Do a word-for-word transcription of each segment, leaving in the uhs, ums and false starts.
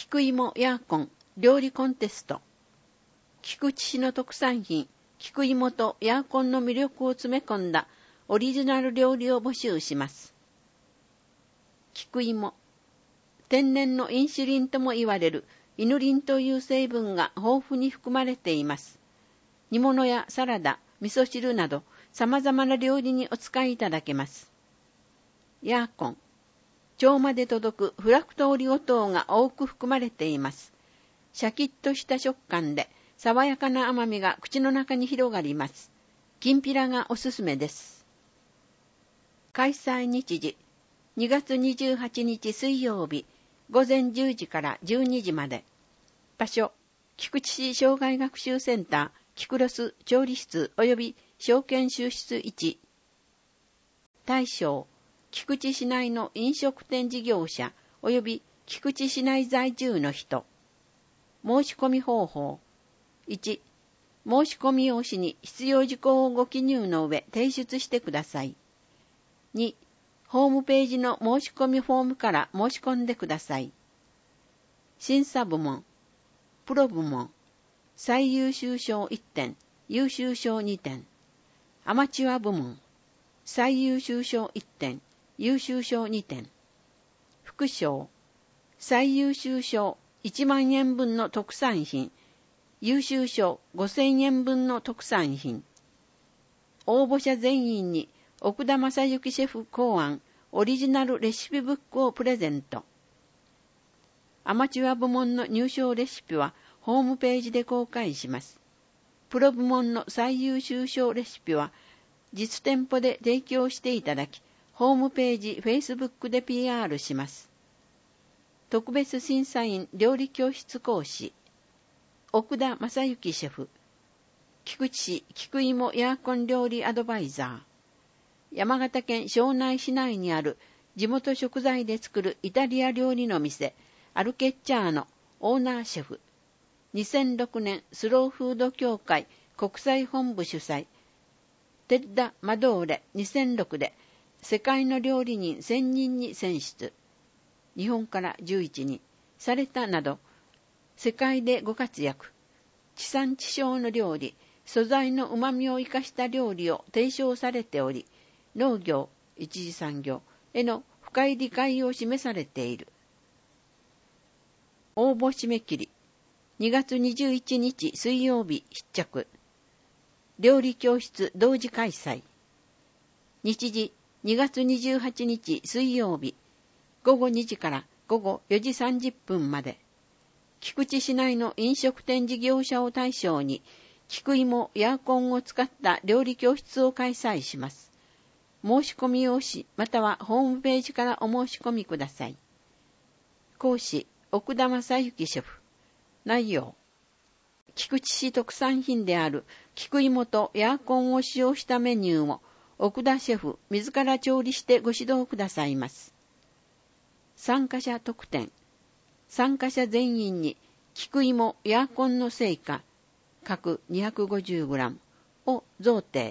菊芋ヤーコン料理コンテスト。菊池市の特産品、菊芋とヤーコンの魅力を詰め込んだオリジナル料理を募集します。菊芋。天然のインシュリンとも言われるイヌリンという成分が豊富に含まれています。煮物やサラダ、味噌汁など様々な料理にお使いいただけます。ヤーコン。腸まで届くフラクトオリゴ糖が多く含まれています。シャキッとした食感で爽やかな甘みが口の中に広がります。きんぴらがおすすめです。開催日時、にがつにじゅうはちにち水曜日、ごぜんじゅうじからじゅうにじまで。場所、菊池市障害学習センター、キクロス調理室及び証券収室いち。対象、菊池市内の飲食店事業者及び菊池市内在住の人。申し込み方法。いち、申し込み用紙に必要事項をご記入の上提出してください。に、ホームページの申し込みフォームから申し込んでください。審査部門、プロ部門、最優秀賞いってん、優秀賞にてん、アマチュア部門、最優秀賞いってん、優秀賞にてん、副賞、最優秀賞いちまんえんぶんの特産品、優秀賞ごせんえんぶんの特産品。応募者全員に奥田正幸シェフ考案オリジナルレシピブックをプレゼント。アマチュア部門の入賞レシピはホームページで公開します。プロ部門の最優秀賞レシピは実店舗で提供していただき、ホームページ、Facebook で ピーアール します。特別審査員料理教室講師、奥田正幸シェフ、菊池市菊芋ヤーコン料理アドバイザー、山形県庄内市内にある地元食材で作るイタリア料理の店、アルケッチャーノオーナーシェフ、にせんろくねんスローフード協会国際本部主催、テッダ・マドーレにせんろくで世界の料理人せんにんに選出、日本からじゅういちにんされたなど、世界でご活躍、地産地消の料理、素材の旨味を生かした料理を提唱されており、農業、一次産業への深い理解を示されている。応募締め切り、にがつにじゅういちにち水曜日必着。料理教室同時開催。日時、にがつにじゅうはちにち水曜日、ごごにじからごごよじさんじゅっぷんまで。菊池市内の飲食店事業者を対象に、菊芋、ヤーコンを使った料理教室を開催します。申し込み用紙またはホームページからお申し込みください。講師、奥田正幸シェフ。内容。菊池市特産品である菊芋とヤーコンを使用したメニューを奥田シェフ自ら調理してご指導くださいます。参加者特典。参加者全員に菊芋ヤーコンの成果各 にひゃくごじゅうグラム を贈呈。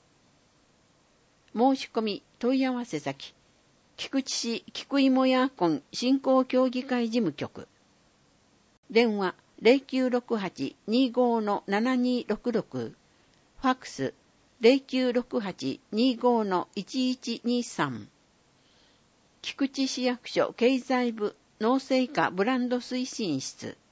申し込み問い合わせ先、菊池市菊芋ヤーコン振興協議会事務局。電話 ゼロきゅうろくはち にーごー のななにーろくろく、ファックス ゼロきゅうろくはち にーごー のいちいちにさん。菊池市役所経済部農政課ブランド推進室。